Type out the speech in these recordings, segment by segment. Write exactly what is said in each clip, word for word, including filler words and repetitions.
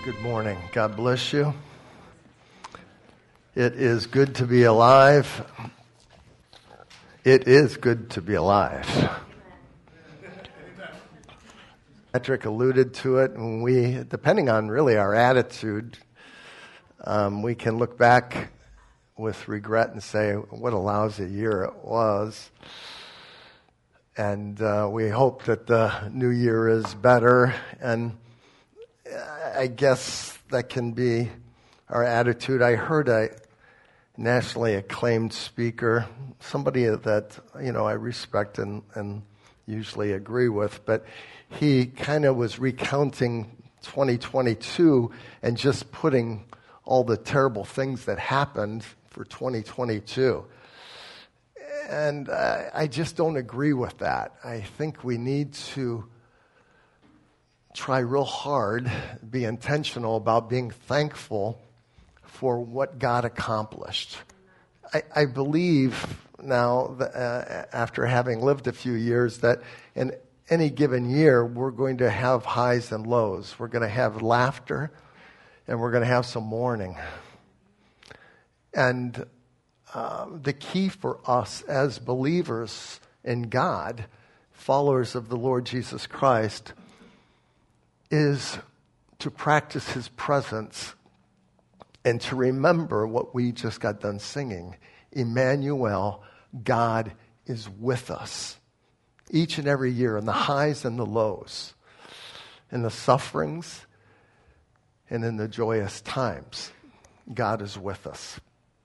Good morning. God bless you. It is good to be alive. It is good to be alive. Patrick alluded to it, and we, depending on really our attitude, um, we can look back with regret and say, what a lousy year it was. And uh, we hope that the new year is better. And I guess that can be our attitude. I heard a nationally acclaimed speaker, somebody that, you know, I respect and, and usually agree with, but he kind of was recounting twenty twenty-two and just putting all the terrible things that happened for twenty twenty-two. And uh, I just don't agree with that. I think we need to try real hard, be intentional about being thankful for what God accomplished. I, I believe now, that, uh, after having lived a few years, that in any given year, we're going to have highs and lows. We're going to have laughter, and we're going to have some mourning. And uh, the key for us as believers in God, followers of the Lord Jesus Christ, is to practice His presence and to remember what we just got done singing. Emmanuel, God is with us. Each and every year, in the highs and the lows, in the sufferings and in the joyous times, God is with us.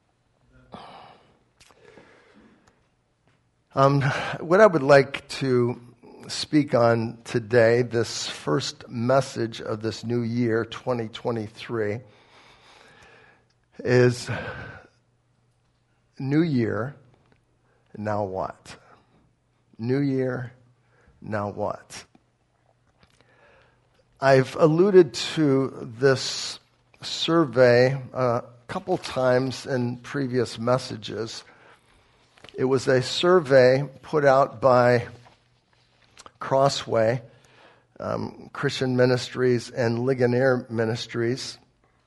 Um, what I would like to speak on today, this first message of this new year, twenty twenty-three, is New Year, now what? New Year, now what? I've alluded to this survey a couple times in previous messages. It was a survey put out by Crossway um, Christian Ministries and Ligonier Ministries,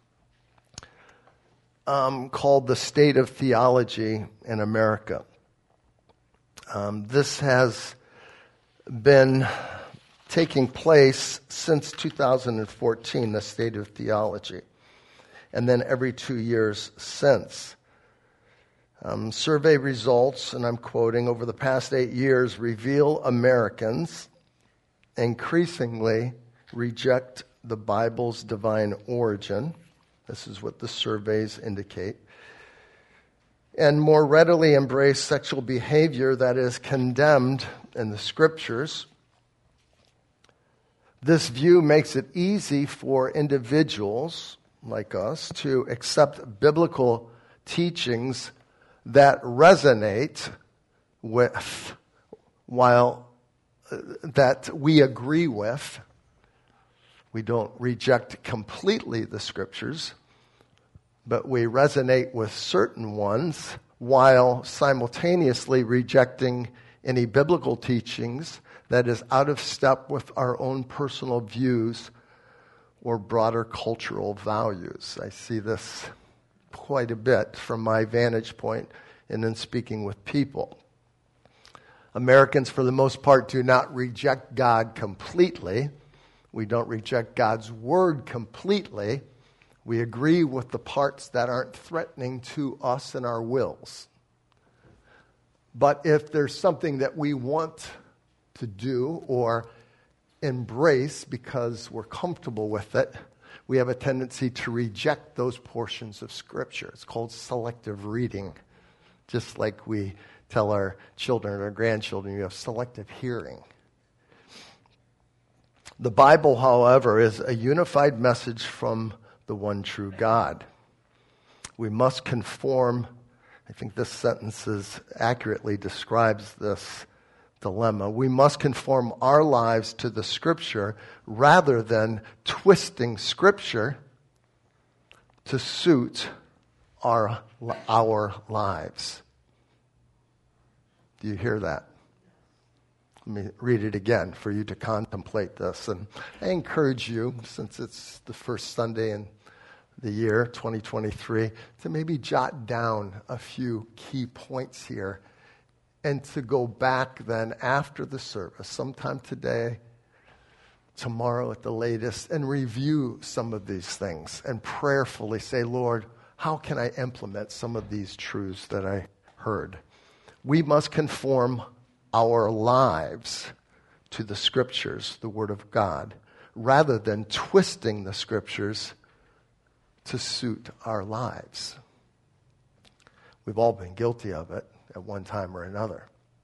um, called The State of Theology in America. Um, this has been taking place since two thousand fourteen, the State of Theology, and then every two years since. Um, survey results, and I'm quoting, over the past eight years reveal Americans increasingly reject the Bible's divine origin. This is what the surveys indicate. And more readily embrace sexual behavior that is condemned in the Scriptures. This view makes it easy for individuals like us to accept biblical teachings that resonate with, while uh, that we agree with. We don't reject completely the Scriptures, but we resonate with certain ones while simultaneously rejecting any biblical teachings that is out of step with our own personal views or broader cultural values. I see this quite a bit from my vantage point and in speaking with people. Americans, for the most part, do not reject God completely. We don't reject God's word completely. We agree with the parts that aren't threatening to us and our wills. But if there's something that we want to do or embrace because we're comfortable with it, we have a tendency to reject those portions of Scripture. It's called selective reading. Just like we tell our children or grandchildren, you have selective hearing. The Bible, however, is a unified message from the one true God. We must conform. I think this sentence is accurately describes this dilemma. We must conform our lives to the Scripture rather than twisting Scripture to suit our, our lives. Do you hear that? Let me read it again for you to contemplate this. And I encourage you, since it's the first Sunday in the year, twenty twenty-three, to maybe jot down a few key points here and to go back then after the service, sometime today, tomorrow at the latest, and review some of these things and prayerfully say, Lord, how can I implement some of these truths that I heard? We must conform our lives to the Scriptures, the Word of God, rather than twisting the Scriptures to suit our lives. We've all been guilty of it at one time or another.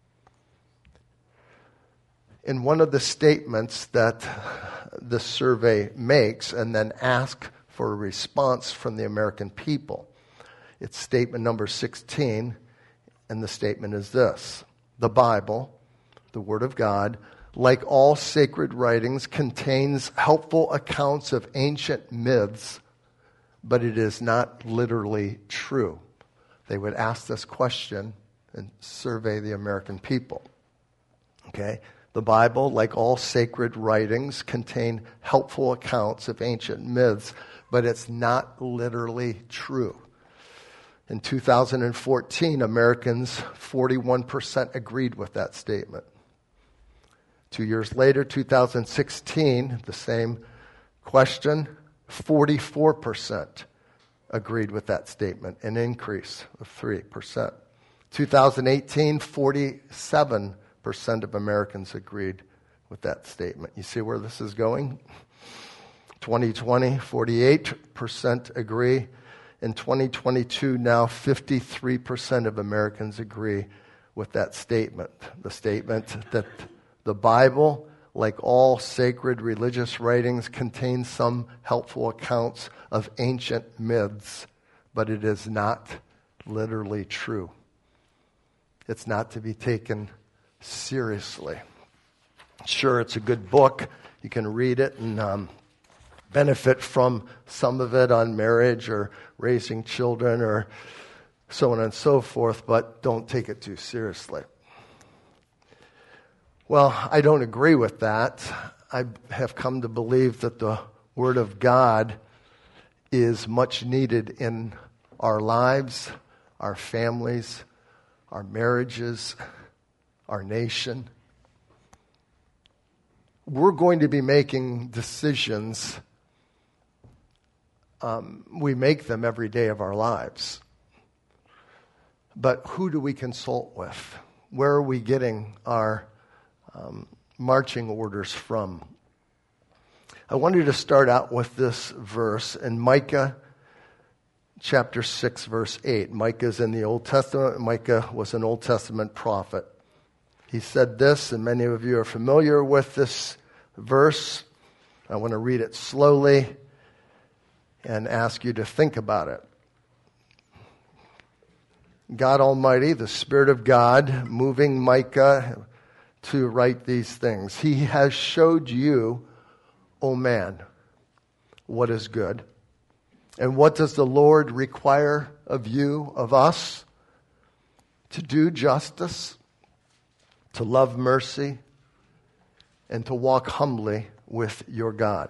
In one of the statements that the survey makes and then asks for a response from the American people, it's statement number sixteen, and the statement is this: the Bible, the Word of God, like all sacred writings, contains helpful accounts of ancient myths, but it is not literally true. They would ask this question and survey the American people. Okay? The Bible, like all sacred writings, contain helpful accounts of ancient myths, but it's not literally true. In two thousand fourteen, Americans, forty-one percent agreed with that statement. Two years later, two thousand sixteen, the same question, forty-four percent agreed with that statement, an increase of three percent. two thousand eighteen, forty-seven percent of Americans agreed with that statement. You see where this is going? twenty twenty, forty-eight percent agree. In twenty twenty-two, now fifty-three percent of Americans agree with that statement. The statement that the Bible, like all sacred religious writings, contains some helpful accounts of ancient myths, but it is not literally true. It's not to be taken seriously. Sure, it's a good book. You can read it and um, benefit from some of it on marriage or raising children or so on and so forth, but don't take it too seriously. Well, I don't agree with that. I have come to believe that the Word of God is much needed in our lives, our families, our marriages, our nation. We're going to be making decisions. Um, we make them every day of our lives. But who do we consult with? Where are we getting our um, marching orders from? I wanted to start out with this verse in Micah chapter six, verse eight. Micah is in the Old Testament. Micah was an Old Testament prophet. He said this, and many of you are familiar with this verse. I want to read it slowly and ask you to think about it. God Almighty, the Spirit of God, moving Micah to write these things. He has showed you, O man, what is good. And what does the Lord require of you, of us? To do justice, to love mercy, and to walk humbly with your God.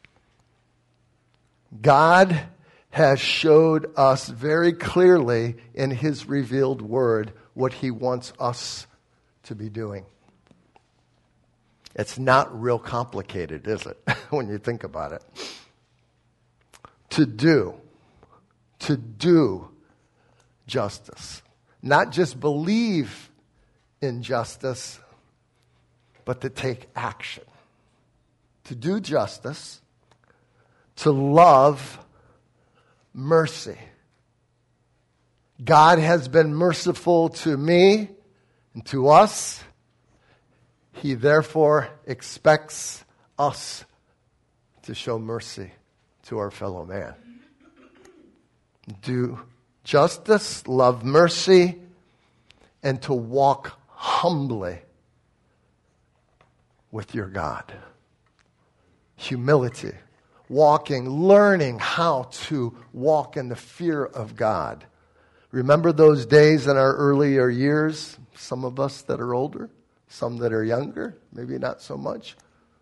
God has showed us very clearly in His revealed word what He wants us to be doing. It's not real complicated, is it, when you think about it? To do, to do justice. Not just believe in justice, but to take action. To do justice, to love mercy. God has been merciful to me and to us. He therefore expects us to show mercy to our fellow man. Do justice, love mercy, and to walk humbly with your God. Humility. Walking, learning how to walk in the fear of God. Remember those days in our earlier years, some of us that are older, Some that are younger, maybe not so much.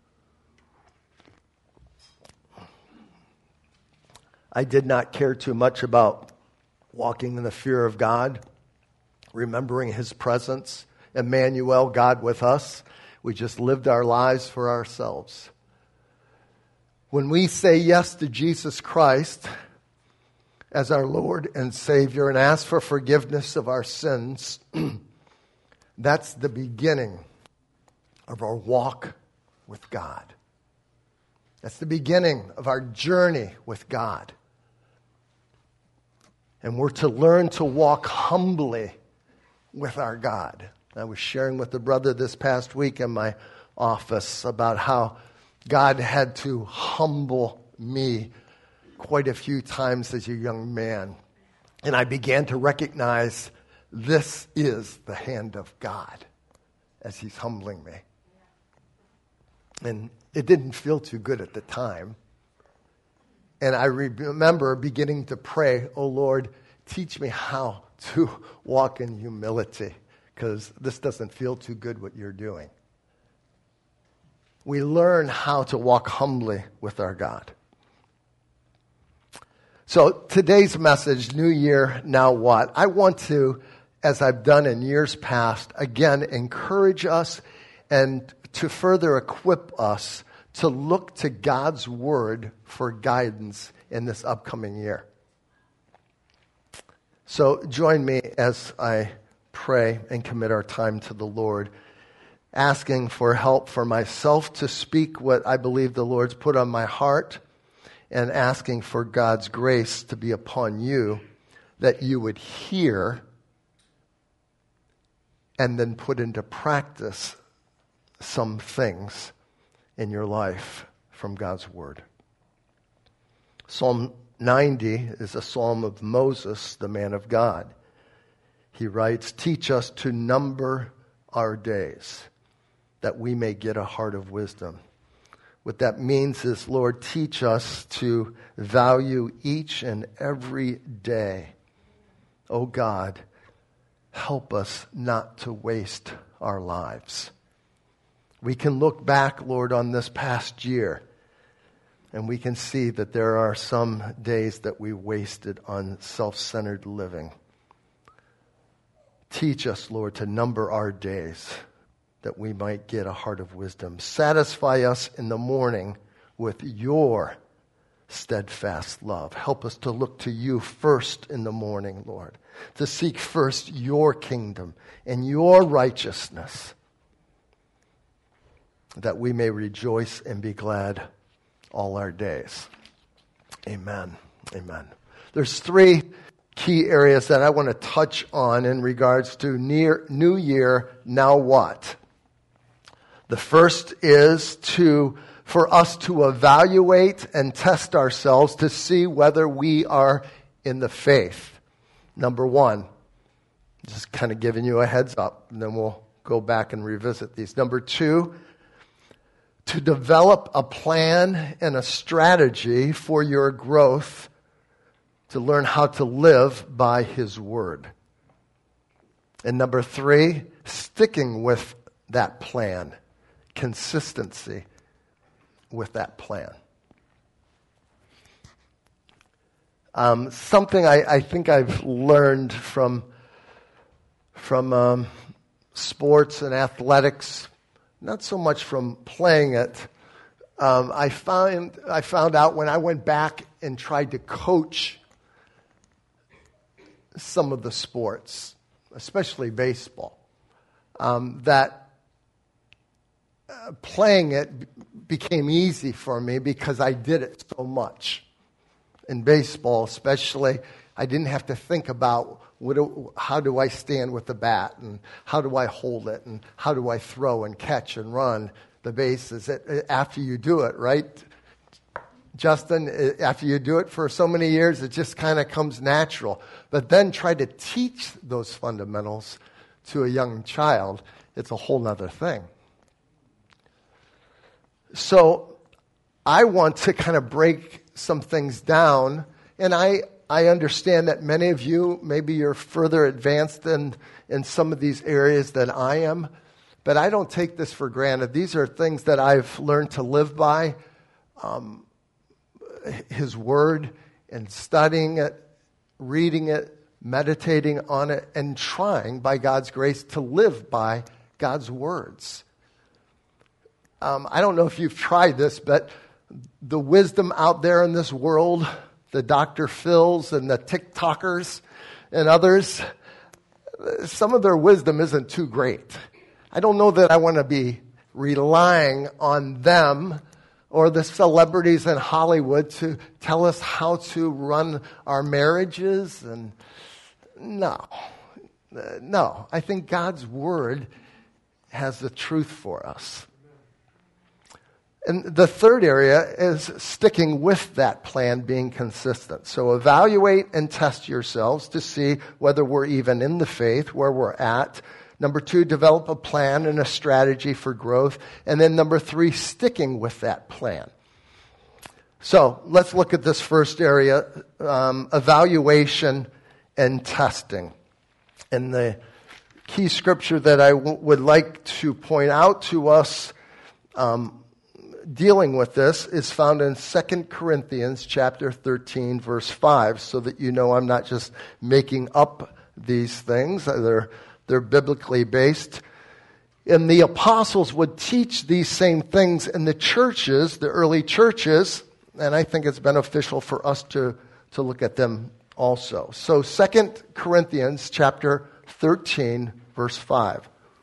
I did not care too much about walking in the fear of God, remembering his presence, Emmanuel, God with us. We just lived our lives for ourselves. When we say yes to Jesus Christ as our Lord and Savior and ask for forgiveness of our sins, that's the beginning of our walk with God. That's the beginning of our journey with God. And we're to learn to walk humbly with our God. I was sharing with the brother this past week in my office about how God had to humble me quite a few times as a young man. And I began to recognize this is the hand of God as he's humbling me. And it didn't feel too good at the time. And I remember beginning to pray, oh Lord, teach me how to walk in humility, because this doesn't feel too good what you're doing. We learn how to walk humbly with our God. So today's message, New Year, Now What? I want to, as I've done in years past, again, encourage us and to further equip us to look to God's Word for guidance in this upcoming year. So join me as I pray and commit our time to the Lord, asking for help for myself to speak what I believe the Lord's put on my heart, and asking for God's grace to be upon you, that you would hear and then put into practice some things in your life from God's Word. Psalm ninety is a psalm of Moses, the man of God. He writes, teach us to number our days, that we may get a heart of wisdom. What that means is, Lord, teach us to value each and every day. Oh God, help us not to waste our lives. We can look back, Lord, on this past year, and we can see that there are some days that we wasted on self-centered living. Teach us, Lord, to number our days, that we might get a heart of wisdom. Satisfy us in the morning with your steadfast love. Help us to look to you first in the morning, Lord, to seek first your kingdom and your righteousness, that we may rejoice and be glad all our days. Amen. Amen. There's three key areas that I want to touch on in regards to near, New Year, Now What? The first is to for us to evaluate and test ourselves to see whether we are in the faith. Number one, just kind of giving you a heads up, and then we'll go back and revisit these. Number two, to develop a plan and a strategy for your growth, to learn how to live by His Word. And number three, sticking with that plan, consistency with that plan. Um, something I, I think I've learned from, from um, sports and athletics, not so much from playing it. Um, I found I found out when I went back and tried to coach some of the sports, especially baseball, um, that uh, playing it b- became easy for me because I did it so much. In baseball especially, I didn't have to think about what do, how do I stand with the bat, and how do I hold it, and how do I throw and catch and run the bases. It, after you do it, right, Justin? After you do it for so many years, it just kind of comes natural. But then try to teach those fundamentals to a young child, it's a whole other thing. So I want to kind of break some things down, and I I understand that many of you, maybe you're further advanced in, in some of these areas than I am, but I don't take this for granted. These are things that I've learned to live by. Um, his Word, and studying it, reading it, meditating on it, and trying, by God's grace, to live by God's words. Um, I don't know if you've tried this, but the wisdom out there in this world, the Doctor Phils and the TikTokers and others, some of their wisdom isn't too great. I don't know that I want to be relying on them or the celebrities in Hollywood to tell us how to run our marriages. And no, no. I think God's Word has the truth for us. And the third area is sticking with that plan, being consistent. So evaluate and test yourselves to see whether we're even in the faith, where we're at. Number two, develop a plan and a strategy for growth. And then number three, sticking with that plan. So let's look at this first area, um, evaluation and testing. And the key scripture that I w- would like to point out to us um, dealing with this is found in Second Corinthians chapter thirteen, verse five, so that you know I'm not just making up these things. They're, they're biblically based. And the apostles would teach these same things in the churches, the early churches, and I think it's beneficial for us to, to look at them also. So Second Corinthians chapter thirteen, verse five.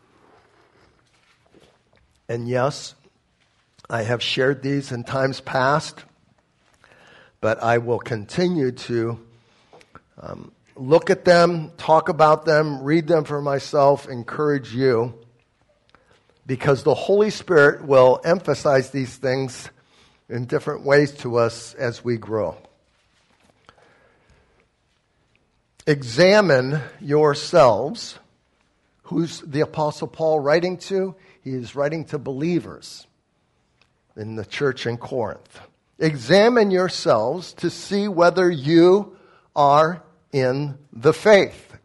And yes, I have shared these in times past, but I will continue to um, look at them, talk about them, read them for myself, encourage you, because the Holy Spirit will emphasize these things in different ways to us as we grow. Examine yourselves. Who's the Apostle Paul writing to? He is writing to believers in the church in Corinth. Examine yourselves to see whether you are in the faith.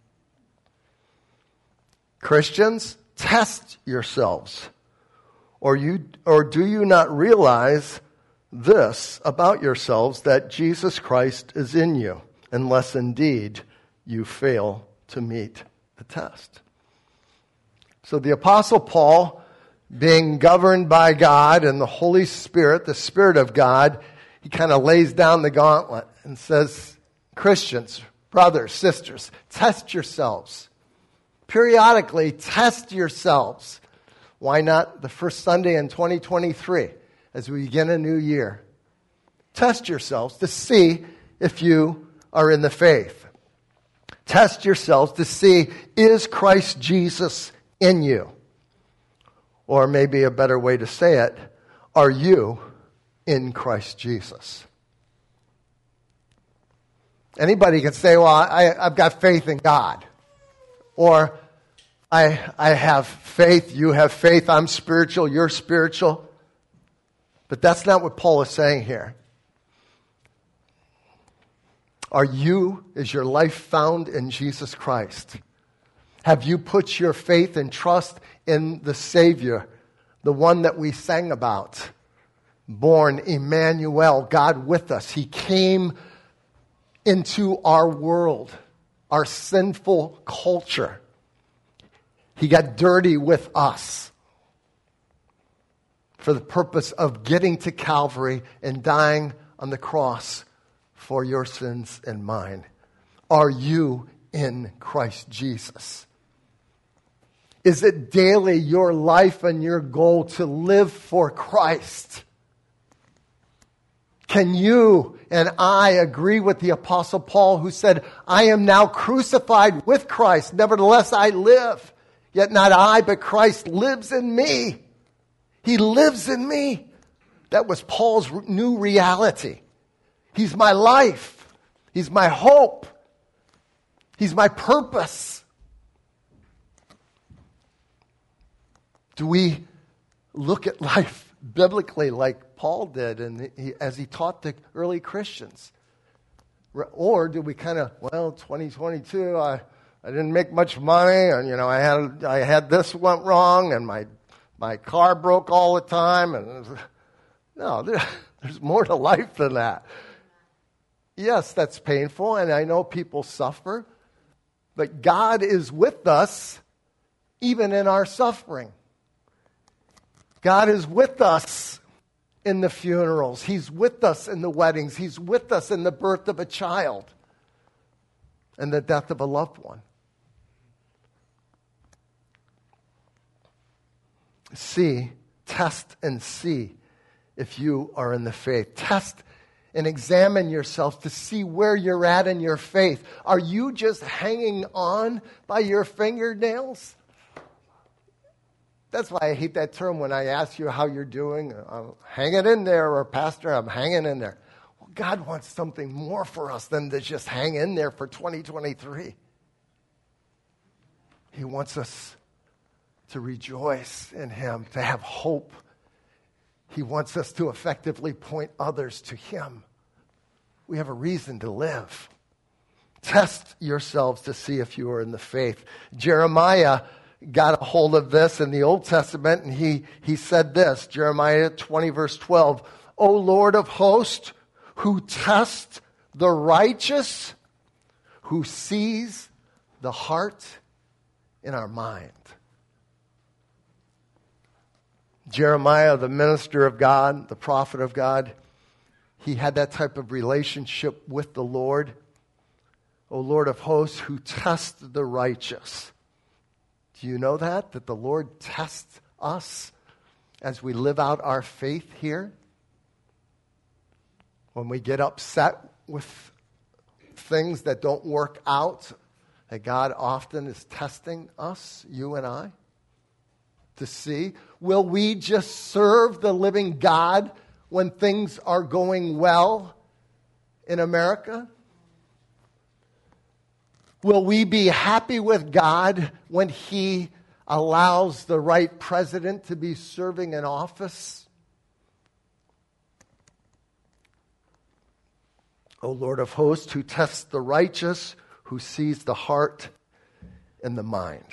Christians, test yourselves. Or you, or do you not realize this about yourselves, that Jesus Christ is in you, unless indeed you fail to meet the test? So the Apostle Paul, being governed by God and the Holy Spirit, the Spirit of God, he kind of lays down the gauntlet and says, Christians, brothers, sisters, test yourselves. Periodically, test yourselves. Why not the first Sunday in twenty twenty-three as we begin a new year? Test yourselves to see if you are in the faith. Test yourselves to see, is Christ Jesus in you? Or maybe a better way to say it, are you in Christ Jesus? Anybody can say, well, I, I've got faith in God. Or I, I have faith, you have faith, I'm spiritual, you're spiritual. But that's not what Paul is saying here. Are you, is your life found in Jesus Christ? Have you put your faith and trust in the Savior, the one that we sang about? Born Emmanuel, God with us. He came into our world, our sinful culture. He got dirty with us for the purpose of getting to Calvary and dying on the cross for your sins and mine. Are you in Christ Jesus? Is it daily your life and your goal to live for Christ? Can you and I agree with the Apostle Paul, who said, I am now crucified with Christ, nevertheless I live. Yet not I, but Christ lives in me. He lives in me. That was Paul's new reality. He's my life. He's my hope. He's my purpose. Do we look at life biblically like Paul did and he, as he taught the early Christians? Or do we kind of, well, twenty twenty-two, I, I didn't make much money, and you know, I had I had this went wrong, and my my car broke all the time, and it was, no, there, there's more to life than that. Yes, that's painful, and I know people suffer, but God is with us even in our suffering. God is with us in the funerals. He's with us in the weddings. He's with us in the birth of a child and the death of a loved one. See, test and see if you are in the faith. Test and examine yourself to see where you're at in your faith. Are you just hanging on by your fingernails? That's why I hate that term when I ask you how you're doing. I'm hanging in there, or Pastor, I'm hanging in there. Well, God wants something more for us than to just hang in there for twenty twenty-three. He wants us to rejoice in Him, to have hope. He wants us to effectively point others to Him. We have a reason to live. Test yourselves to see if you are in the faith. Jeremiah got a hold of this in the Old Testament, and he, he said this, Jeremiah twenty, verse twelve, O Lord of hosts, who tests the righteous, who sees the heart in our mind. Jeremiah, the minister of God, the prophet of God, he had that type of relationship with the Lord. O Lord of hosts, who tests the righteous. Do you know that? That the Lord tests us as we live out our faith here? When we get upset with things that don't work out, that God often is testing us, you and I, to see, will we just serve the living God when things are going well in America? Will we be happy with God when He allows the right president to be serving in office? O Lord of hosts, who tests the righteous, who sees the heart and the mind.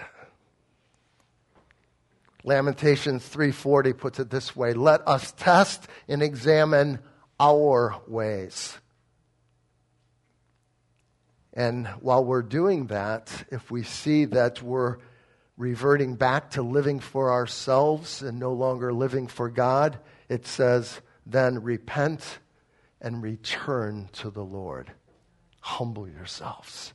Lamentations three forty puts it this way, let us test and examine our ways. And while we're doing that, if we see that we're reverting back to living for ourselves and no longer living for God, it says, then repent and return to the Lord. Humble yourselves.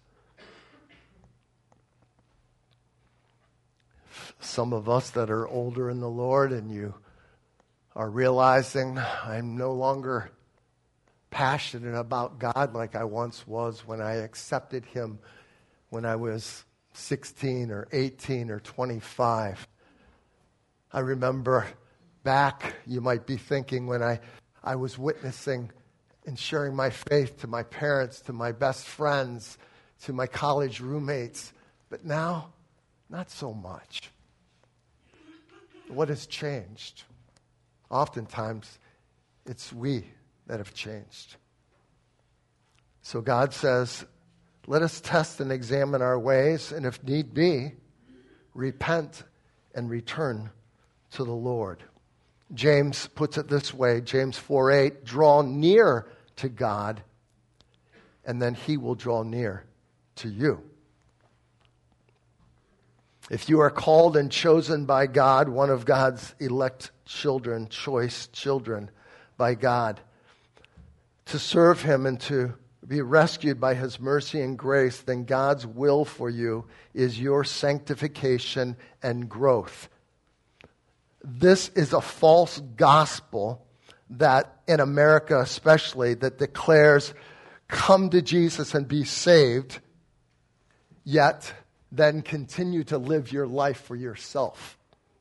Some of us that are older in the Lord and you are realizing, I'm no longer passionate about God like I once was when I accepted Him when I was sixteen or eighteen or twenty-five. I remember back, you might be thinking, when I, I was witnessing and sharing my faith to my parents, to my best friends, to my college roommates. But now, not so much. What has changed? Oftentimes, it's we that have changed. So God says, let us test and examine our ways, and if need be, repent and return to the Lord. James puts it this way, James four eight, draw near to God, and then He will draw near to you. If you are called and chosen by God, one of God's elect children, choice children by God, to serve Him and to be rescued by His mercy and grace, then God's will for you is your sanctification and growth. This is a false gospel that in America especially, that declares, come to Jesus and be saved, yet then continue to live your life for yourself.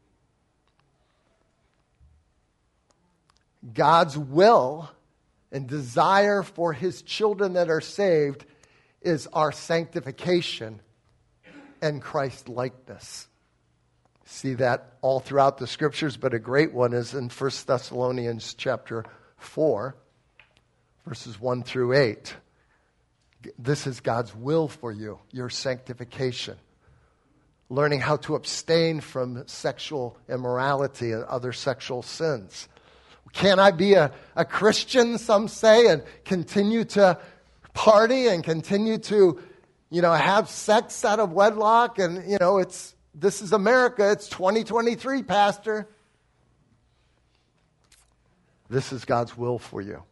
God's will and desire for His children that are saved is our sanctification and Christ-likeness. See that all throughout the Scriptures, but a great one is in First Thessalonians chapter four, verses one through eight. This is God's will for you, your sanctification. Learning how to abstain from sexual immorality and other sexual sins. Can I be a, a Christian, some say, and continue to party and continue to, you know, have sex out of wedlock? And, you know, it's this is America. It's twenty twenty-three, Pastor. This is God's will for you.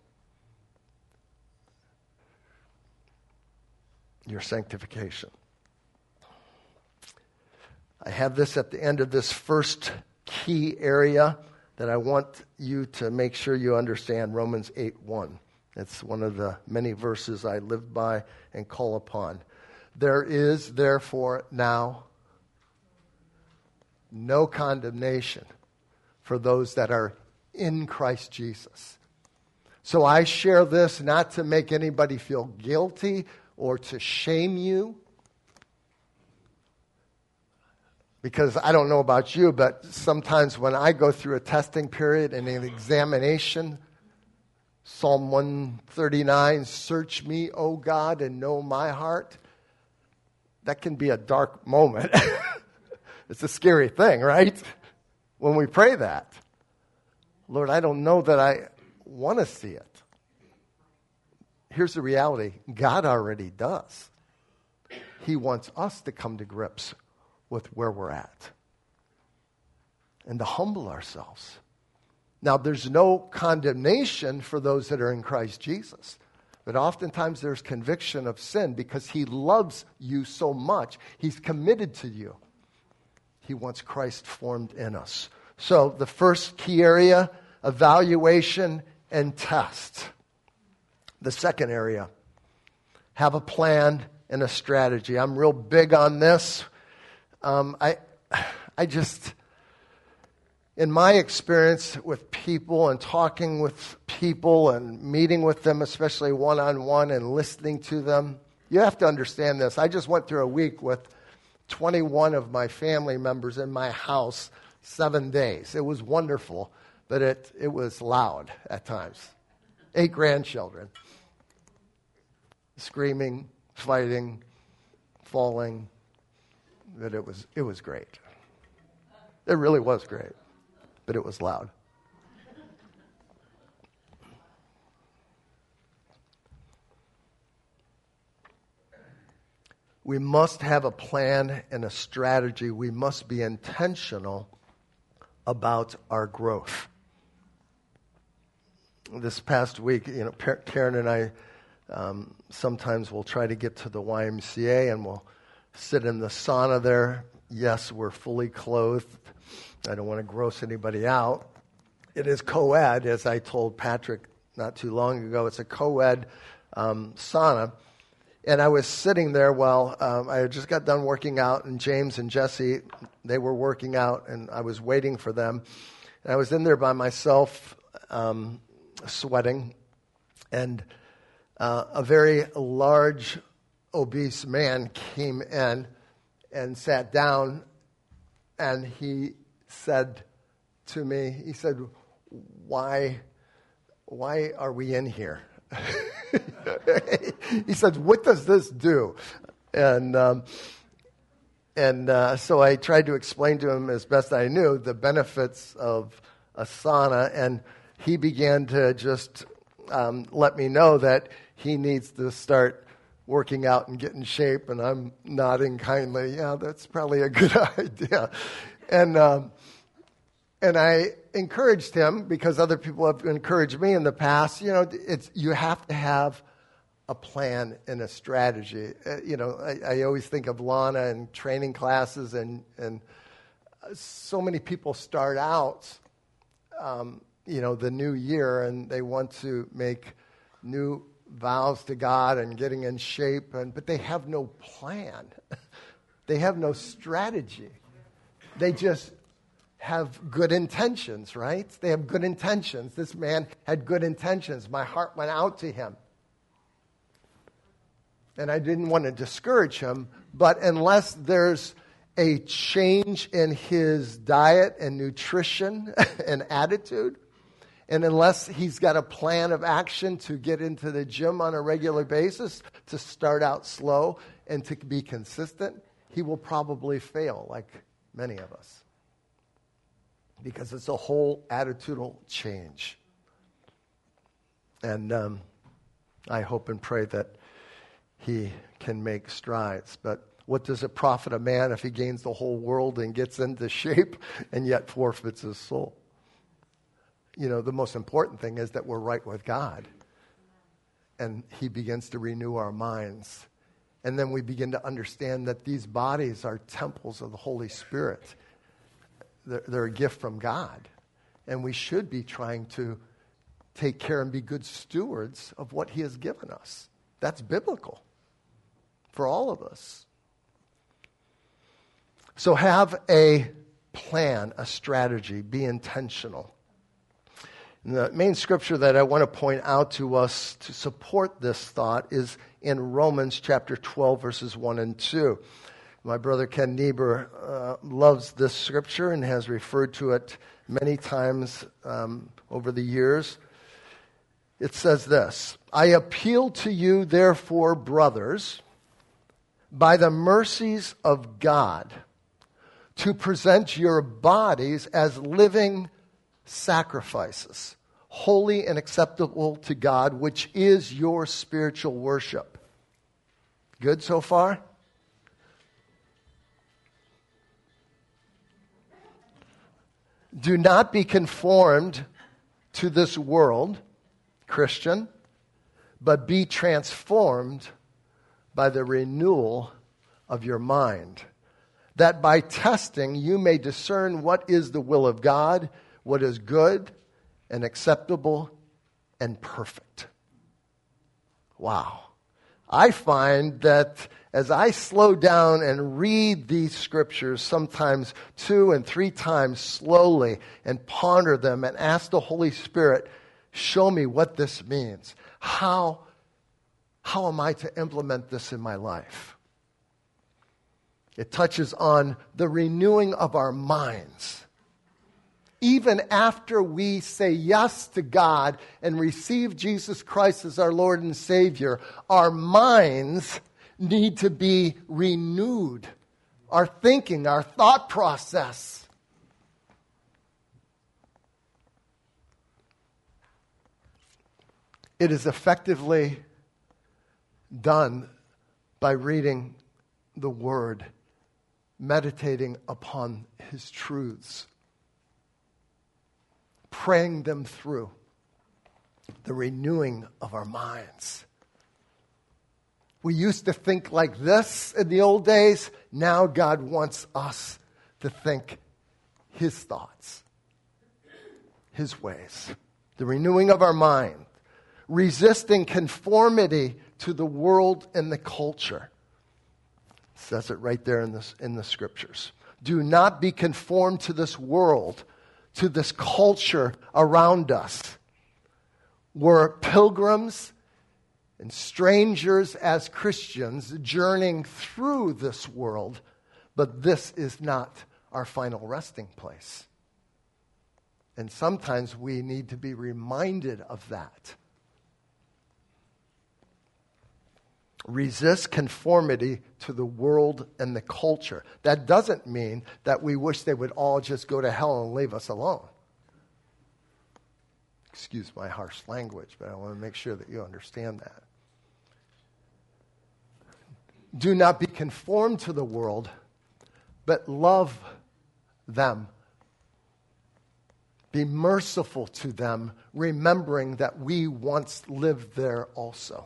Your sanctification. I have this at the end of this first key area that I want you to make sure you understand, Romans eight one. It's one of the many verses I live by and call upon. There is, therefore, now no condemnation for those that are in Christ Jesus. So I share this not to make anybody feel guilty or to shame you. Because I don't know about you, but sometimes when I go through a testing period and an examination, Psalm one thirty-nine, search me, O God, and know my heart. That can be a dark moment. It's a scary thing, right? When we pray that. Lord, I don't know that I want to see it. Here's the reality. God already does. He wants us to come to grips with where we're at and to humble ourselves. Now, there's no condemnation for those that are in Christ Jesus, but oftentimes there's conviction of sin because he loves you so much. He's committed to you. He wants Christ formed in us. So the first key area, evaluation and test. The second area, have a plan and a strategy. I'm real big on this. Um, I, I just, in my experience with people and talking with people and meeting with them, especially one-on-one and listening to them, you have to understand this. I just went through a week with twenty-one of my family members in my house, seven days. It was wonderful, but it, it was loud at times. Eight grandchildren. Screaming, fighting, falling. That it was it was great. It really was great, but it was loud. We must have a plan and a strategy. We must be intentional about our growth. This past week, you know, Karen and I um, sometimes will try to get to the Y M C A and we'll sit in the sauna there. Yes, we're fully clothed. I don't want to gross anybody out. It is co-ed, as I told Patrick not too long ago. It's a co-ed um, sauna. And I was sitting there while um, I had just got done working out, and James and Jesse, they were working out, and I was waiting for them. And I was in there by myself, um, sweating, and uh, a very large obese man came in and sat down, and he said to me, he said, why, why are we in here? He said, what does this do? And um, and uh, so I tried to explain to him as best I knew the benefits of a sauna, and he began to just um, let me know that he needs to start working out and get in shape, and I'm nodding kindly. Yeah, that's probably a good idea. And um, and I encouraged him because other people have encouraged me in the past. You know, it's you have to have a plan and a strategy. Uh, you know, I, I always think of Lana and training classes, and and so many people start out, um, you know, the new year, and they want to make new vows to God and getting in shape, and but they have no plan. They have no strategy. They just have good intentions, right? They have good intentions. This man had good intentions. My heart went out to him. And I didn't want to discourage him, but unless there's a change in his diet and nutrition and attitude, And unless he's got a plan of action to get into the gym on a regular basis, to start out slow and to be consistent, he will probably fail like many of us. Because it's a whole attitudinal change. And um, I hope and pray that he can make strides. But what does it profit a man if he gains the whole world and gets into shape and yet forfeits his soul? You know, the most important thing is that we're right with God. And he begins to renew our minds. And then we begin to understand that these bodies are temples of the Holy Spirit. They're, they're a gift from God. And we should be trying to take care and be good stewards of what he has given us. That's biblical for all of us. So have a plan, a strategy, be intentional. And the main scripture that I want to point out to us to support this thought is in Romans chapter twelve, verses one and two. My brother Ken Niebuhr uh, loves this scripture and has referred to it many times um, over the years. It says this, I appeal to you, therefore, brothers, by the mercies of God, to present your bodies as living sacrifices, holy and acceptable to God, which is your spiritual worship. Good so far? Do not be conformed to this world, Christian, but be transformed by the renewal of your mind, that by testing you may discern what is the will of God, what is good and acceptable and perfect. Wow. I find that as I slow down and read these scriptures, sometimes two and three times slowly, and ponder them and ask the Holy Spirit, show me what this means. How, how am I to implement this in my life? It touches on the renewing of our minds. Even after we say yes to God and receive Jesus Christ as our Lord and Savior, our minds need to be renewed. Our thinking, our thought process. It is effectively done by reading the Word, meditating upon His truths, praying them through, the renewing of our minds. We used to think like this in the old days. Now God wants us to think His thoughts, His ways, the renewing of our mind, resisting conformity to the world and the culture. It says it right there in, this, in the scriptures. Do not be conformed to this world, to this culture around us. We're pilgrims and strangers as Christians journeying through this world, but this is not our final resting place. And sometimes we need to be reminded of that. Resist conformity to the world and the culture. That doesn't mean that we wish they would all just go to hell and leave us alone. Excuse my harsh language, but I want to make sure that you understand that. Do not be conformed to the world, but love them. Be merciful to them, remembering that we once lived there also.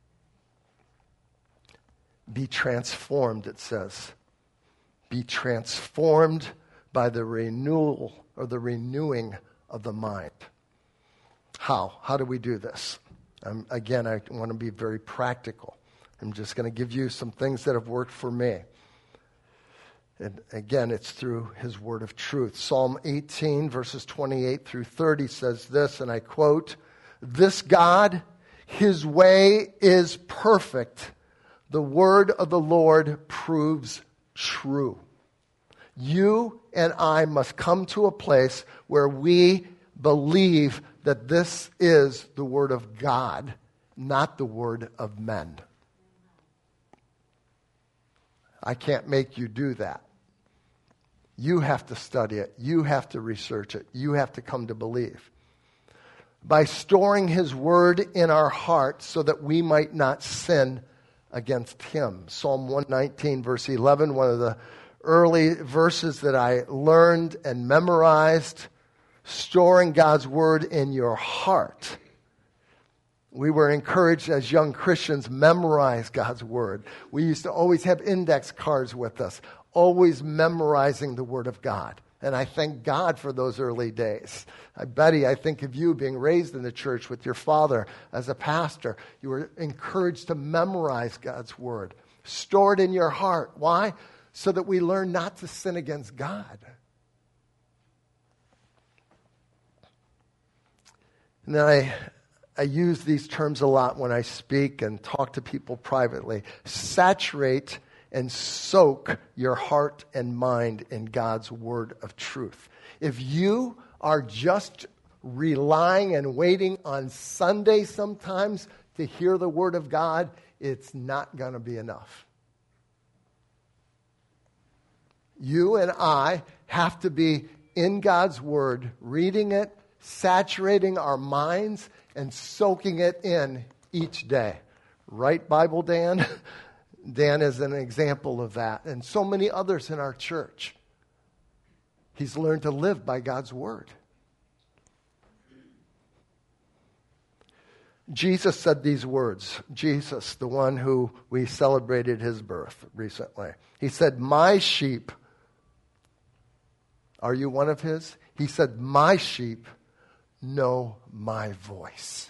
Be transformed, it says. Be transformed by the renewal or the renewing of the mind. How? How do we do this? Um, again, I want to be very practical. I'm just going to give you some things that have worked for me. And again, it's through His word of truth. Psalm eighteen, verses twenty-eight through thirty says this, and I quote, "This God, His way is perfect. The word of the Lord proves true." You and I must come to a place where we believe that this is the Word of God, not the word of men. I can't make you do that. You have to study it. You have to research it. You have to come to believe. By storing His Word in our hearts so that we might not sin against Him. Psalm one nineteen, verse eleven, one of the early verses that I learned and memorized. Storing God's Word in your heart. We were encouraged as young Christians, memorize God's Word. We used to always have index cards with us, always memorizing the Word of God. And I thank God for those early days. I Betty, I think of you being raised in the church with your father as a pastor. You were encouraged to memorize God's Word. Store it in your heart. Why? So that we learn not to sin against God. And then I... I use these terms a lot when I speak and talk to people privately. Saturate and soak your heart and mind in God's word of truth. If you are just relying and waiting on Sunday sometimes to hear the word of God, it's not going to be enough. You and I have to be in God's word, reading it, saturating our minds, and soaking it in each day. Right, Bible Dan? Dan is an example of that. And so many others in our church. He's learned to live by God's word. Jesus said these words. Jesus, the one who we celebrated his birth recently. He said, my sheep. Are you one of his? He said, my sheep know my voice.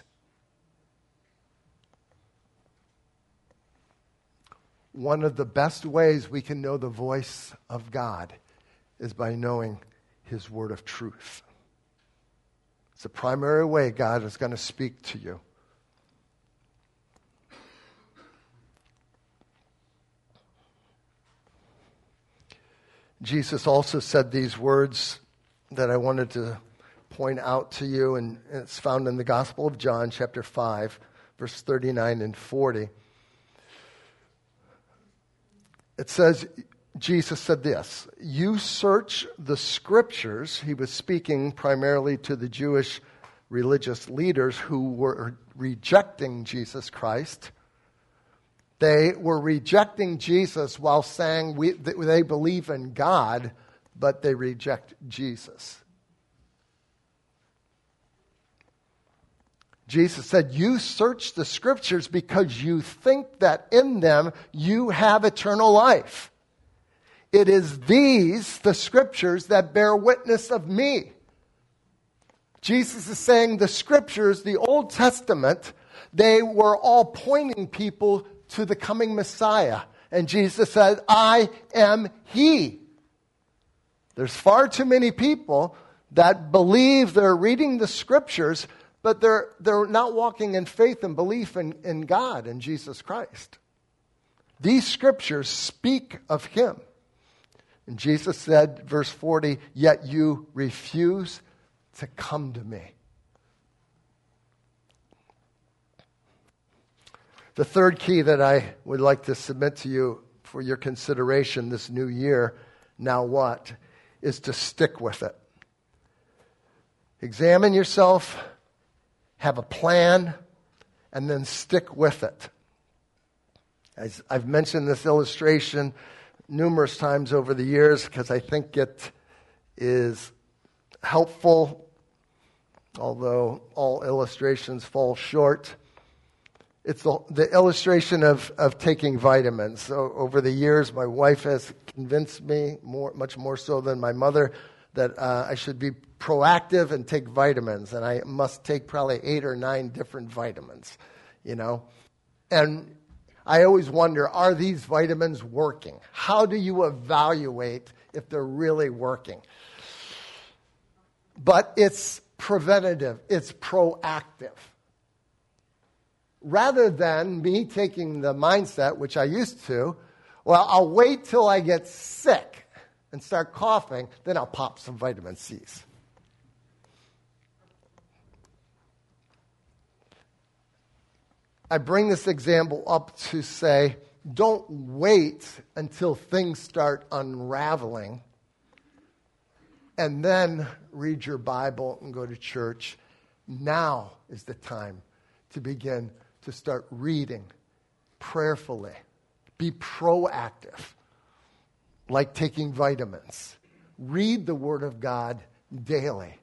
One of the best ways we can know the voice of God is by knowing his word of truth. It's the primary way God is going to speak to you. Jesus also said these words that I wanted to point out to you, and it's found in the Gospel of John, chapter five, verse thirty-nine and forty. It says, Jesus said this, you search the scriptures. He was speaking primarily to the Jewish religious leaders who were rejecting Jesus Christ. They were rejecting Jesus while saying we, they believe in God, but they reject Jesus. Jesus said, you search the scriptures because you think that in them you have eternal life. It is these, the scriptures, that bear witness of me. Jesus is saying the scriptures, the Old Testament, they were all pointing people to the coming Messiah. And Jesus said, I am he. There's far too many people that believe they're reading the scriptures, but they're they're not walking in faith and belief in, in God and Jesus Christ. These scriptures speak of him. And Jesus said, verse forty, yet you refuse to come to me. The third key that I would like to submit to you for your consideration this new year, now what, is to stick with it. Examine yourself. Have a plan, and then stick with it. As I've mentioned this illustration numerous times over the years because I think it is helpful, although all illustrations fall short. It's the, the illustration of, of taking vitamins. So over the years, my wife has convinced me, more, much more so than my mother, that uh, I should be proactive and take vitamins, and I must take probably eight or nine different vitamins, you know. And I always wonder, are these vitamins working? How do you evaluate if they're really working? But it's preventative. It's proactive. Rather than me taking the mindset, which I used to, well, I'll wait till I get sick and start coughing, then I'll pop some vitamin C's. I bring this example up to say, don't wait until things start unraveling and then read your Bible and go to church. Now is the time to begin to start reading prayerfully. Be proactive, like taking vitamins. Read the Word of God daily,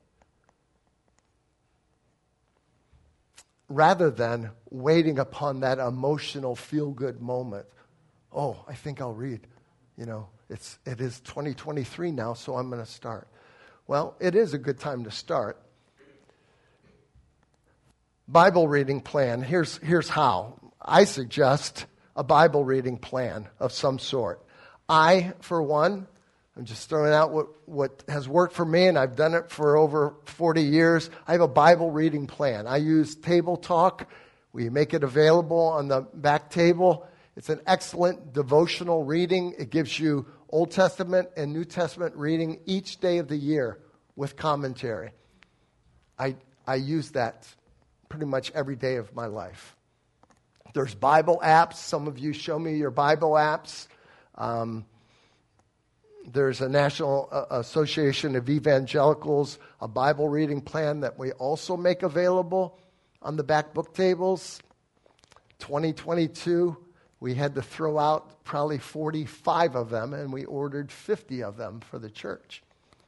rather than waiting upon that emotional feel-good moment. Oh, I think I'll read. You know, it's it is twenty twenty-three now, so I'm going to start. Well, it is a good time to start. Bible reading plan. Here's here's how. I suggest a Bible reading plan of some sort. I, for one, I'm just throwing out what, what has worked for me, and I've done it for over forty years. I have a Bible reading plan. I use Table Talk. We make it available on the back table. It's an excellent devotional reading. It gives you Old Testament and New Testament reading each day of the year with commentary. I I use that pretty much every day of my life. There's Bible apps. Some of you show me your Bible apps. Um, there's a National uh, Association of Evangelicals, a Bible reading plan that we also make available on the back book tables. twenty twenty-two, we had to throw out probably forty-five of them, and we ordered fifty of them for the church.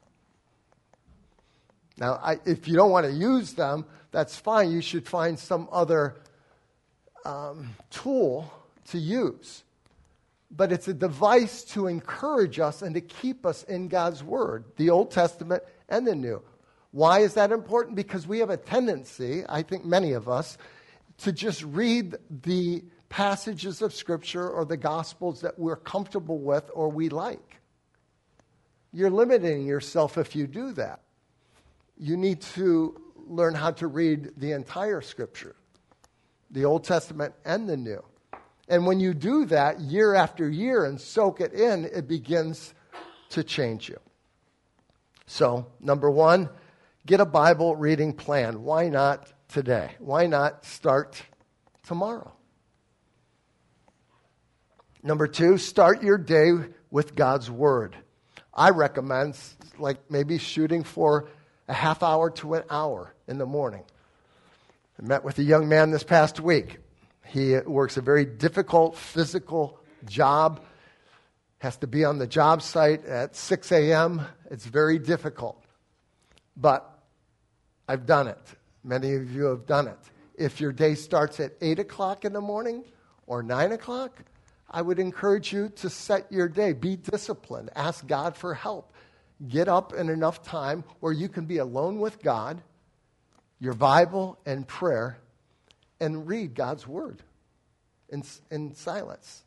Now, I, if you don't want to use them, that's fine. You should find some other um, tool to use. But it's a device to encourage us and to keep us in God's Word, the Old Testament and the New. Why is that important? Because we have a tendency, I think many of us, to just read the passages of Scripture or the Gospels that we're comfortable with or we like. You're limiting yourself if you do that. You need to learn how to read the entire Scripture, the Old Testament and the New. And when you do that year after year and soak it in, it begins to change you. So, number one, get a Bible reading plan. Why not today? Why not start tomorrow? Number two, start your day with God's Word. I recommend like maybe shooting for a half hour to an hour in the morning. I met with a young man this past week. He works a very difficult physical job, has to be on the job site at six a.m. It's very difficult. But I've done it. Many of you have done it. If your day starts at eight o'clock in the morning or nine o'clock, I would encourage you to set your day. Be disciplined. Ask God for help. Get up in enough time where you can be alone with God, your Bible and prayer, and read God's Word in, in silence.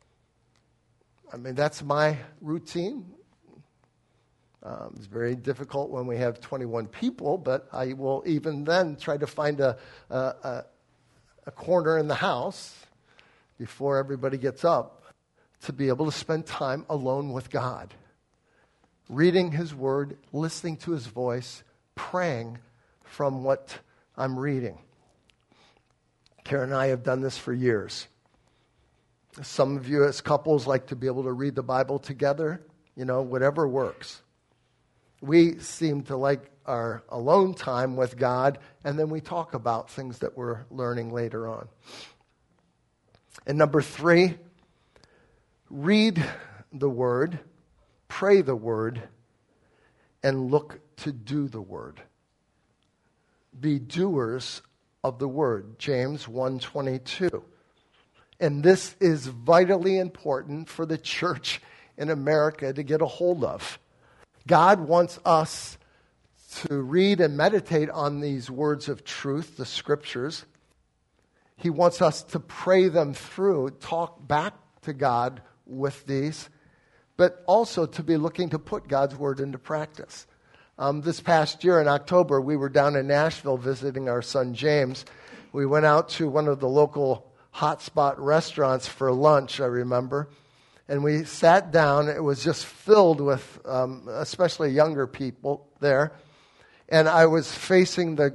I mean, that's my routine. Um, it's very difficult when we have twenty-one people, but I will even then try to find a, a, a, a corner in the house before everybody gets up to be able to spend time alone with God, reading His Word, listening to His voice, praying from what I'm reading. Karen and I have done this for years. Some of you as couples like to be able to read the Bible together, you know, whatever works. We seem to like our alone time with God, and then we talk about things that we're learning later on. And number three, read the Word, pray the Word, and look to do the Word. Be doers of the Word, James one twenty-two. And this is vitally important for the church in America to get a hold of. God wants us to read and meditate on these words of truth, the Scriptures. He wants us to pray them through, talk back to God with these, but also to be looking to put God's Word into practice. Um, this past year in October, we were down in Nashville visiting our son James. We went out to one of the local hotspot restaurants for lunch, I remember. And we sat down. It was just filled with um, especially younger people there. And I was facing the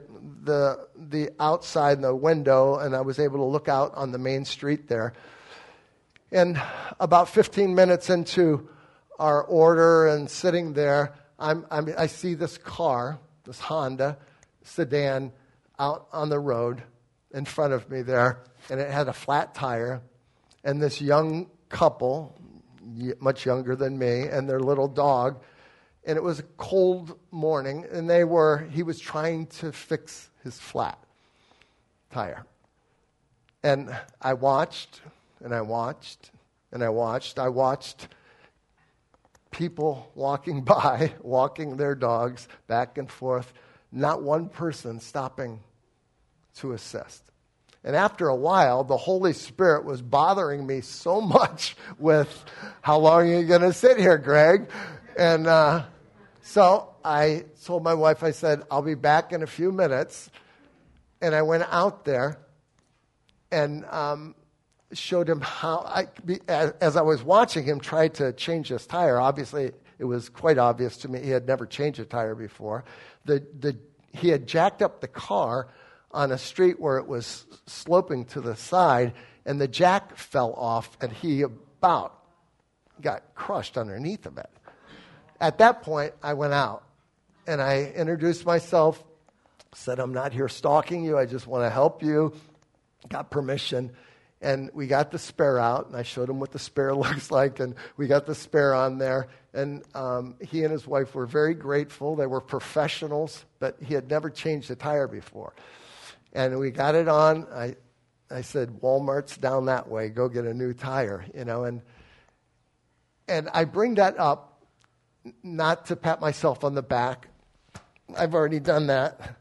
the the outside the window, and I was able to look out on the main street there. And about fifteen minutes into our order and sitting there, I'm, I'm, I see this car, this Honda sedan, out on the road in front of me there, and it had a flat tire, and this young couple, much younger than me, and their little dog, and it was a cold morning, and they were, he was trying to fix his flat tire. And I watched, and I watched, and I watched. I watched people walking by, walking their dogs back and forth, not one person stopping to assist. And after a while, the Holy Spirit was bothering me so much with, how long are you going to sit here, Greg? And uh, so I told my wife, I said, I'll be back in a few minutes. And I went out there and um, showed him how, I, as I was watching him try to change his tire, obviously it was quite obvious to me he had never changed a tire before. The, the, he had jacked up the car on a street where it was sloping to the side, and the jack fell off, and he about got crushed underneath of it. At that point, I went out, and I introduced myself, said, I'm not here stalking you, I just want to help you, got permission, and we got the spare out, and I showed him what the spare looks like, and we got the spare on there, and um, he and his wife were very grateful. They were professionals, but he had never changed a tire before. And we got it on. I I said, Walmart's down that way. Go get a new tire, you know. And and I bring that up not to pat myself on the back. I've already done that.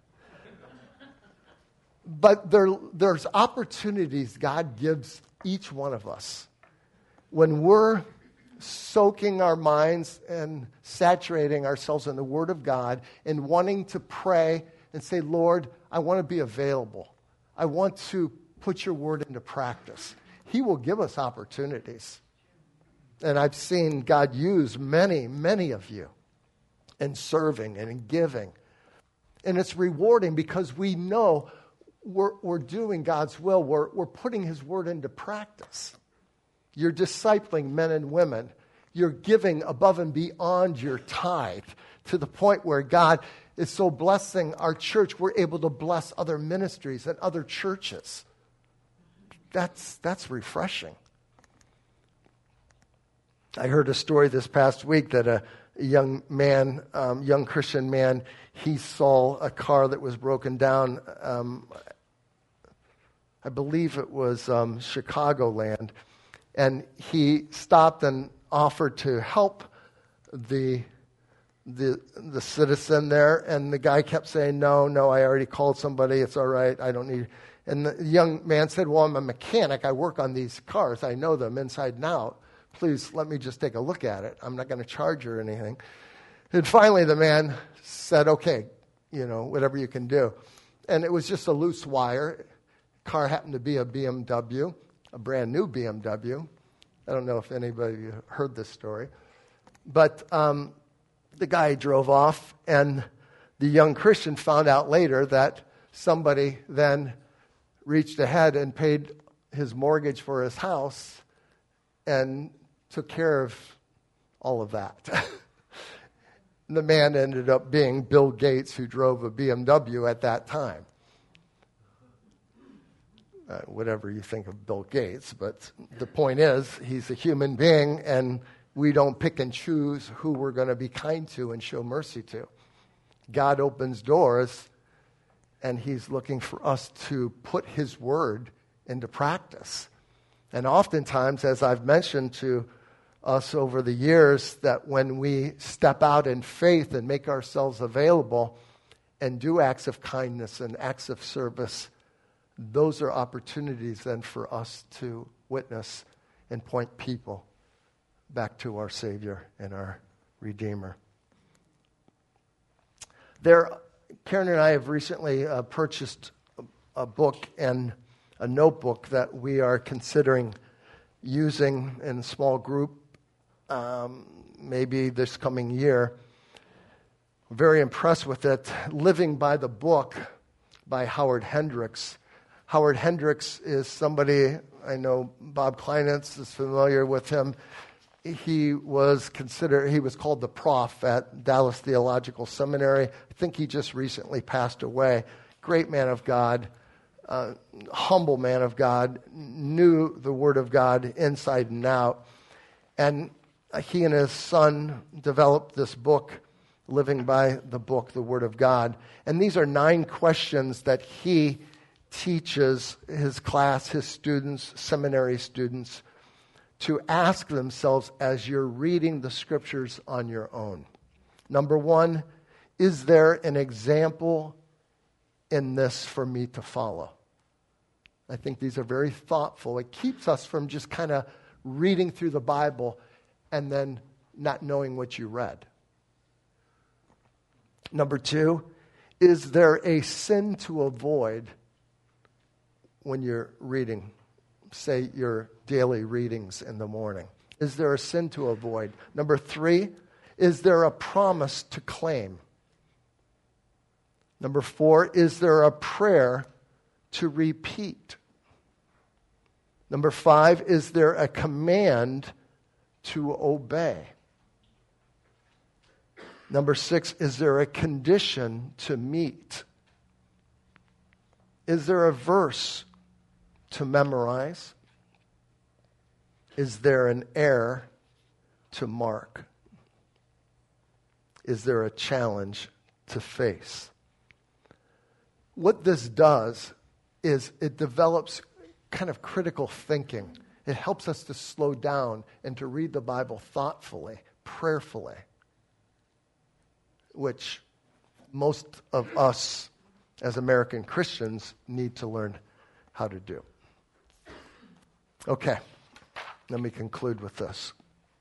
But there there's opportunities God gives each one of us when we're soaking our minds and saturating ourselves in the Word of God and wanting to pray and say, Lord, I want to be available. I want to put your word into practice. He will give us opportunities. And I've seen God use many, many of you in serving and in giving. And it's rewarding because we know we're, we're doing God's will. We're, we're putting his word into practice. You're discipling men and women. You're giving above and beyond your tithe to the point where God is so blessing our church, we're able to bless other ministries and other churches. That's that's refreshing. I heard a story this past week that a young man, um, young Christian man, he saw a car that was broken down. Um, I believe it was um, Chicagoland, and he stopped and offered to help the. the the citizen there, and the guy kept saying, no, no, I already called somebody, it's all right, I don't need. And the young man said, well, I'm a mechanic, I work on these cars, I know them inside and out, please let me just take a look at it, I'm not going to charge you or anything. And finally the man said, okay, you know, whatever you can do. And it was just a loose wire. Car happened to be a B M W, a brand new B M W. I don't know if anybody of you heard this story, but um the guy drove off, and the young Christian found out later that somebody then reached ahead and paid his mortgage for his house and took care of all of that. The man ended up being Bill Gates, who drove a B M W at that time. Uh, whatever you think of Bill Gates, but the point is, he's a human being, and we don't pick and choose who we're going to be kind to and show mercy to. God opens doors, and he's looking for us to put his word into practice. And oftentimes, as I've mentioned to us over the years, that when we step out in faith and make ourselves available and do acts of kindness and acts of service, those are opportunities then for us to witness and point people back to our Savior and our Redeemer. There, Karen and I have recently uh, purchased a, a book and a notebook that we are considering using in a small group um, maybe this coming year. Very impressed with it. Living by the Book by Howard Hendricks. Howard Hendricks is somebody, I know Bob Kleinitz is familiar with him. He was considered, he was called the prof at Dallas Theological Seminary. I think he just recently passed away. Great man of God, uh, humble man of God, knew the Word of God inside and out. And he and his son developed this book, Living by the Book, the Word of God. And these are nine questions that he teaches his class, his students, seminary students, to ask themselves as you're reading the scriptures on your own. Number one, is there an example in this for me to follow? I think these are very thoughtful. It keeps us from just kind of reading through the Bible and then not knowing what you read. Number two, is there a sin to avoid when you're reading, say, your daily readings in the morning? Is there a sin to avoid? Number three, is there a promise to claim? Number four, is there a prayer to repeat? Number five, is there a command to obey? Number six, is there a condition to meet? Is there a verse to memorize? Is there an error to mark? Is there a challenge to face? What this does is it develops kind of critical thinking. It helps us to slow down and to read the Bible thoughtfully, prayerfully, which most of us as American Christians need to learn how to do. Okay, let me conclude with this.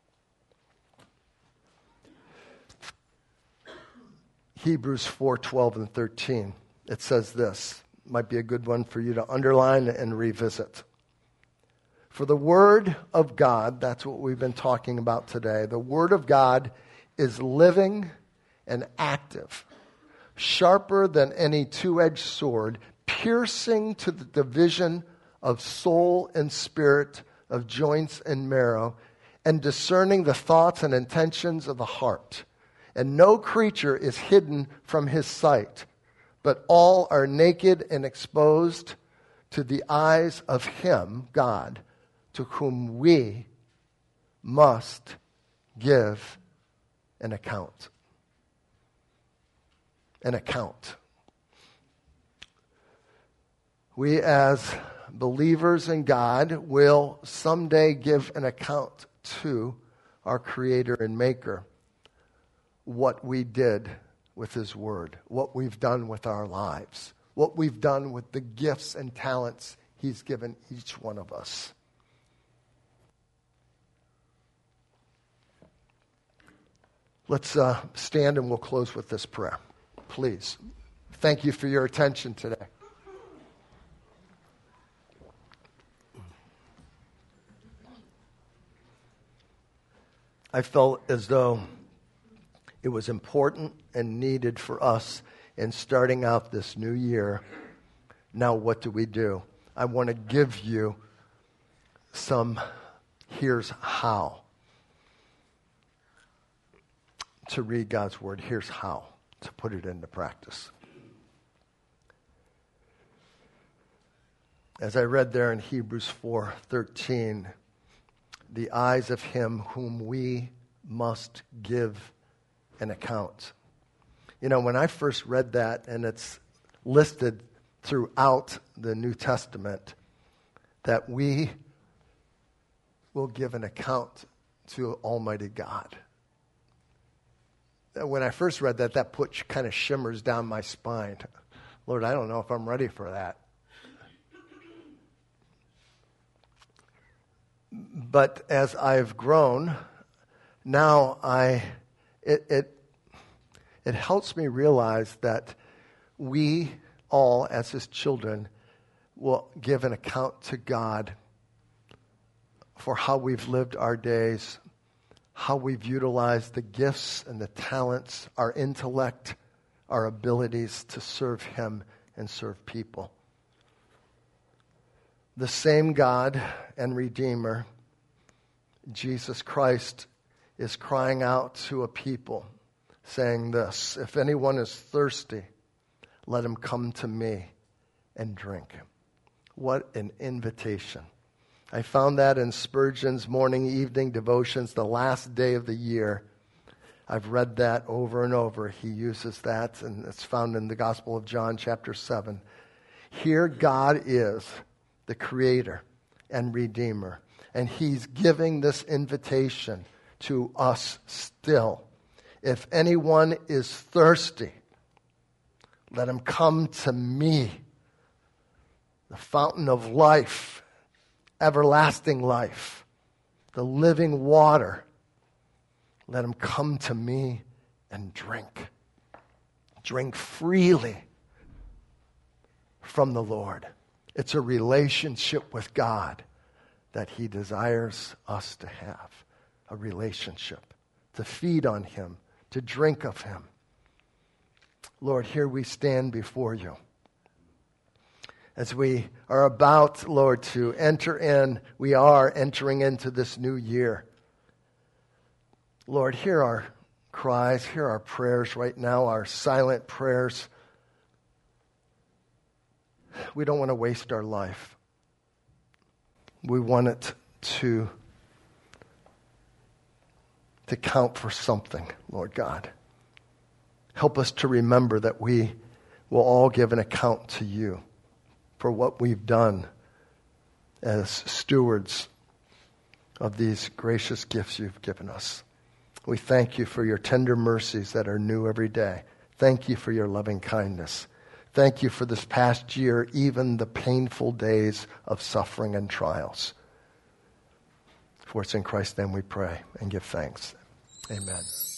Hebrews four, twelve and thirteen. It says this. Might be a good one for you to underline and revisit. For the Word of God, that's what we've been talking about today. The Word of God is living and active, sharper than any two-edged sword, piercing to the division of soul and spirit, of joints and marrow, and discerning the thoughts and intentions of the heart. And no creature is hidden from his sight, but all are naked and exposed to the eyes of him, God, to whom we must give an account. An account. We as believers in God will someday give an account to our Creator and Maker what we did with His Word, what we've done with our lives, what we've done with the gifts and talents He's given each one of us. Let's uh, stand and we'll close with this prayer. Please. Thank you for your attention today. I felt as though it was important and needed for us in starting out this new year. Now, what do we do? I want to give you some, here's how to read God's Word. Here's how to put it into practice. As I read there in Hebrews four thirteen, the eyes of him whom we must give an account. You know, when I first read that, and it's listed throughout the New Testament, that we will give an account to Almighty God. When I first read that, that put kind of shimmers down my spine. Lord, I don't know if I'm ready for that. But as I've grown, now I it it it helps me realize that we all, as His children, will give an account to God for how we've lived our days, how we've utilized the gifts and the talents, our intellect, our abilities to serve Him and serve people. The same God and Redeemer, Jesus Christ, is crying out to a people, saying this, if anyone is thirsty, let him come to me and drink. What an invitation. I found that in Spurgeon's morning evening devotions, the last day of the year. I've read that over and over. He uses that, and it's found in the Gospel of John, chapter seven. Here God is the Creator and Redeemer, and He's giving this invitation to us still. If anyone is thirsty, let him come to me, the fountain of life, everlasting life, the living water. Let him come to me and drink. Drink freely from the Lord. It's a relationship with God that He desires us to have. A relationship, to feed on Him, to drink of Him. Lord, here we stand before You. As we are about, Lord, to enter in, we are entering into this new year. Lord, hear our cries, hear our prayers right now, our silent prayers. We don't want to waste our life. We want it to, to count for something, Lord God. Help us to remember that we will all give an account to You for what we've done as stewards of these gracious gifts You've given us. We thank You for Your tender mercies that are new every day. Thank You for Your loving kindness. Thank You for this past year, even the painful days of suffering and trials. For it's in Christ's name we pray and give thanks. Amen.